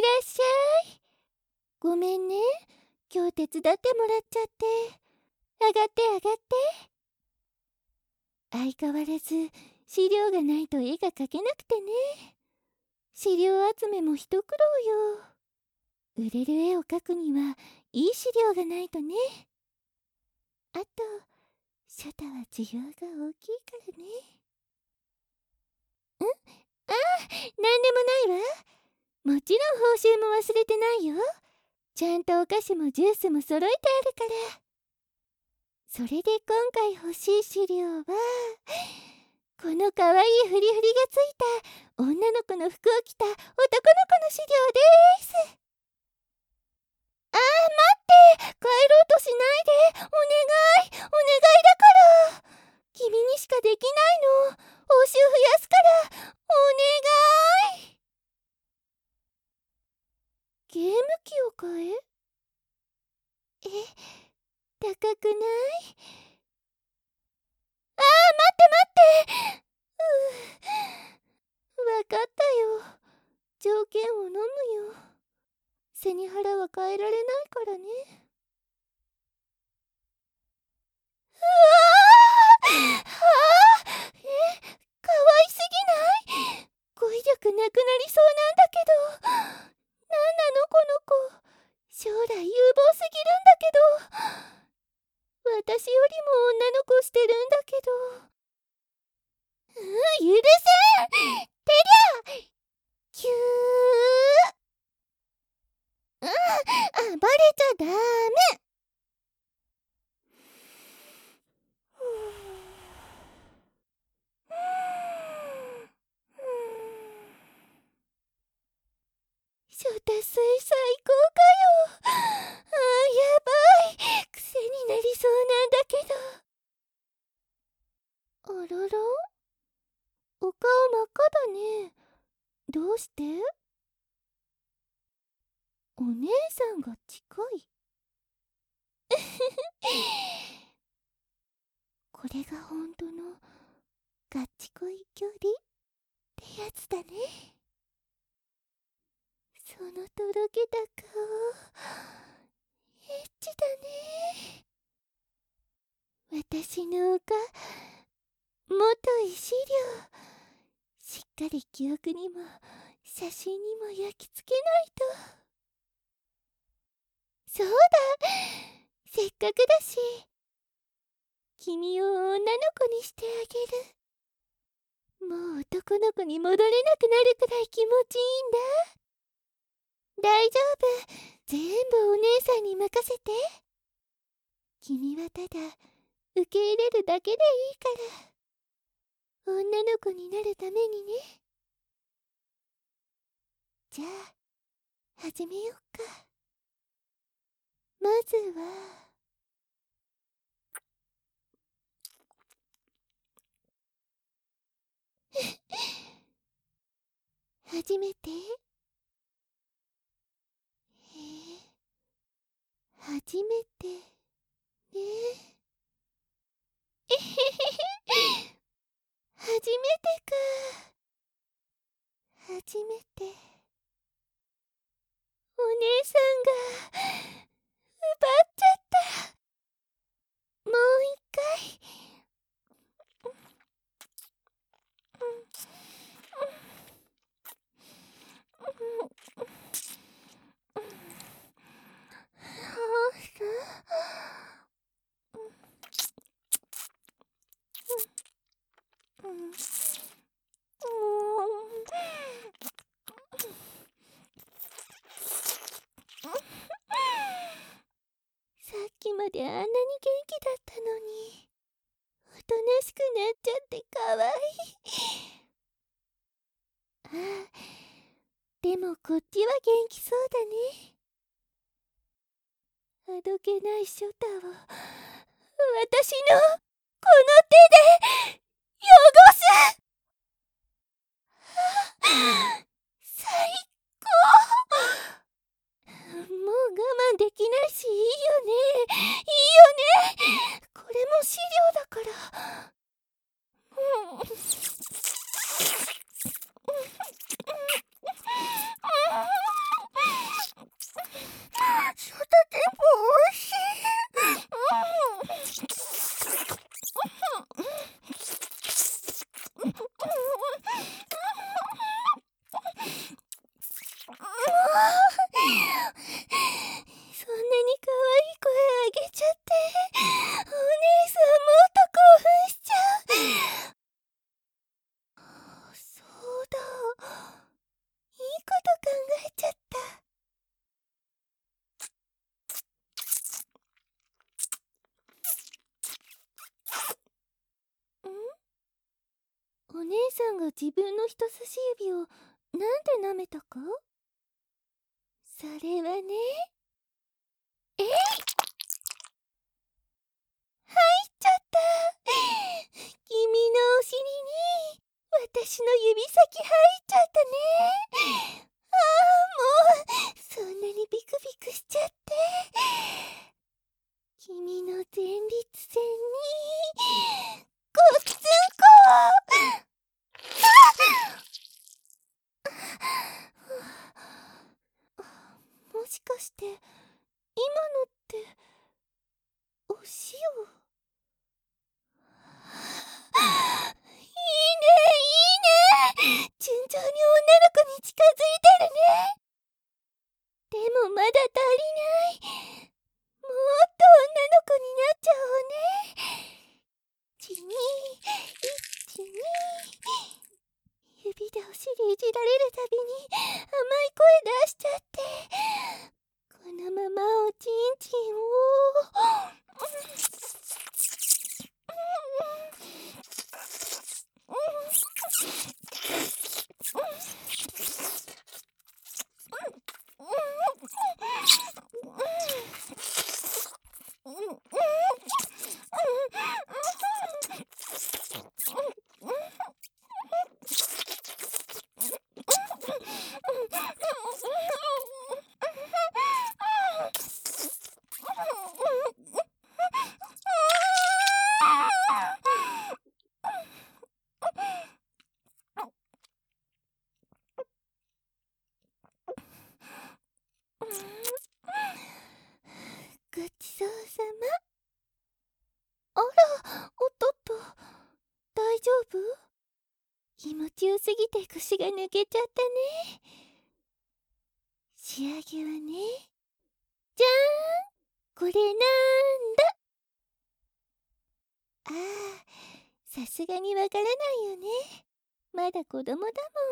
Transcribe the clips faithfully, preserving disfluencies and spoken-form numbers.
らっしゃい。ごめんね、今日手伝ってもらっちゃって。上がって上がって。相変わらず資料がないと絵が描けなくてね。資料集めも一苦労よ。売れる絵を描くにはいい資料がないとね。あとショタは需要が大きいからね。ん？ああ、なんでもないわ。もちろん報酬も忘れてないよ。ちゃんとお菓子もジュースも揃えてあるから。それで今回欲しい資料はこのかわいいフリフリがついた女の子の服を着た男の子の資料です。あー、待って、帰ろうとしないで。お願いお願いだから。君にしかできないの。報酬増やすからお願い。ゲーム機を買え？え、高くない？あー、待って待ってうー、わかったよ。条件を飲むよ。背に腹は変えられないからね。うわー、はあ、え、かわいすぎない？語彙力なくなりそうなんだけど。なんなのこの子。将来有望すぎるんだけど。私よりも女の子してるんだけど。うん、許せん。てりゃキュー。うん、暴れちゃダメ。ショタ水最高かよ。あー、やばい。癖になりそうなんだけど。あらら、お顔真っ赤だね。どうして？お姉さんが近い。これが本当のガッチ恋距離ってやつだね。そのとろけた顔、エッチだね。私のおか元い資料、しっかり記憶にも写真にも焼き付けないと。そうだ、せっかくだし君を女の子にしてあげる。もう男の子に戻れなくなるくらい気持ちいいんだ。大丈夫、全部お姉さんに任せて。君はただ受け入れるだけでいいから。女の子になるためにね。じゃあ始めよっか。まずは初めて？へえ、初めてね。えへへへ、初めてか。初めてお姉さんが奪っちゃった。もう一回。さっきまであんなに元気だったのに、おとなしくなっちゃってかわいい。ああ、でもこっちは元気そうだね。あどけないショタを私のこの手で汚す。最高。もう我慢できないし、いいよね、いいよね。これも資料だから。 んが自分の人差し指をなんで舐めたか？それはね、えい、入っちゃった。君のお尻に私の指先入っちゃったね。ああ、もうそんなにビクビクしちゃって、君の前立腺にごっつんこ。もしかして今のってお塩？いいね、いいね。順調に女の子に近づいてるね。でもまだ足りない。もっと女の子になっちゃおうね。ちに、いちに。指でお尻いじられるたびに甘い声出しちゃって、このままおちんちんをごちそうさま。あら、おっとっと、大丈夫？気持ちよすぎて腰が抜けちゃったね。仕上げはね、じゃーん、これなんだ？ああ、さすがにわからないよね。まだ子供だもん。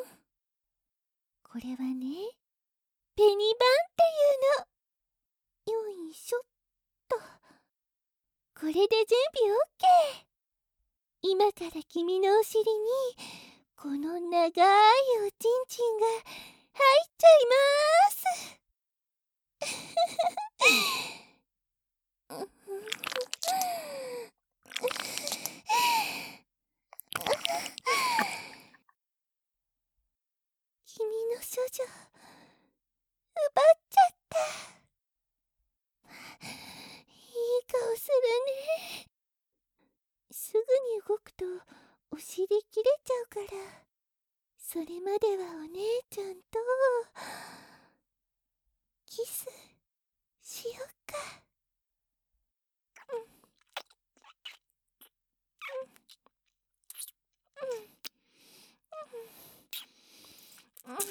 これはね、ペニバンっていうの。よいしょっと。これで準備オッケー。今から君のお尻にこの長いおちんちんが入っちゃいまーす。君の処女奪っちゃった。いい顔するね。すぐに動くとお尻切れちゃうから、それまではお姉ちゃんとキスしよっか。うんうんうん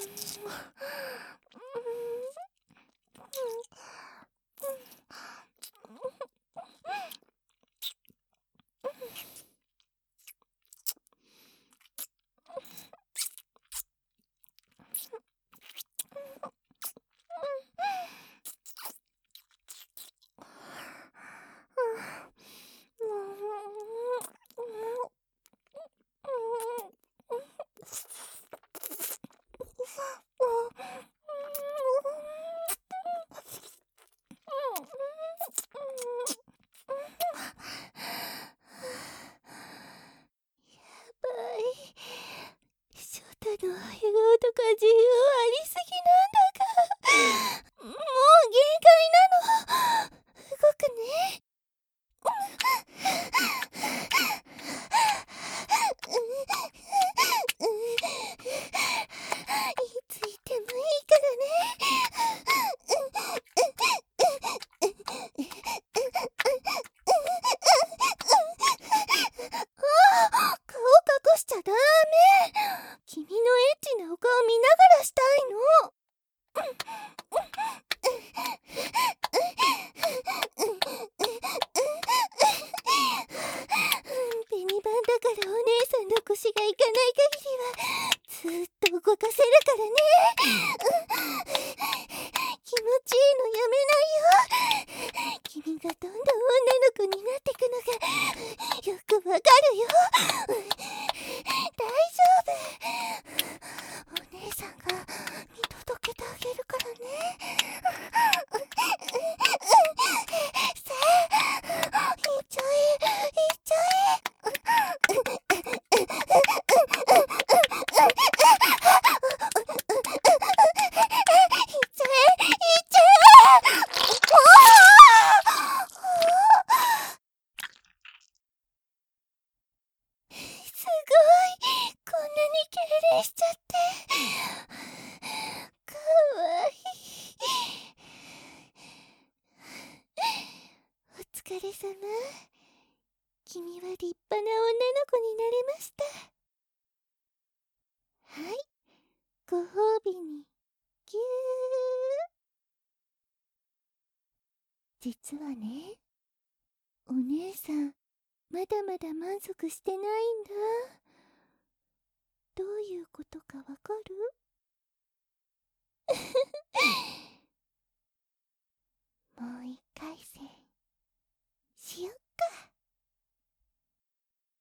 ご褒美にぎゅー。実はね、お姉さんまだまだ満足してないんだ。どういうことかわ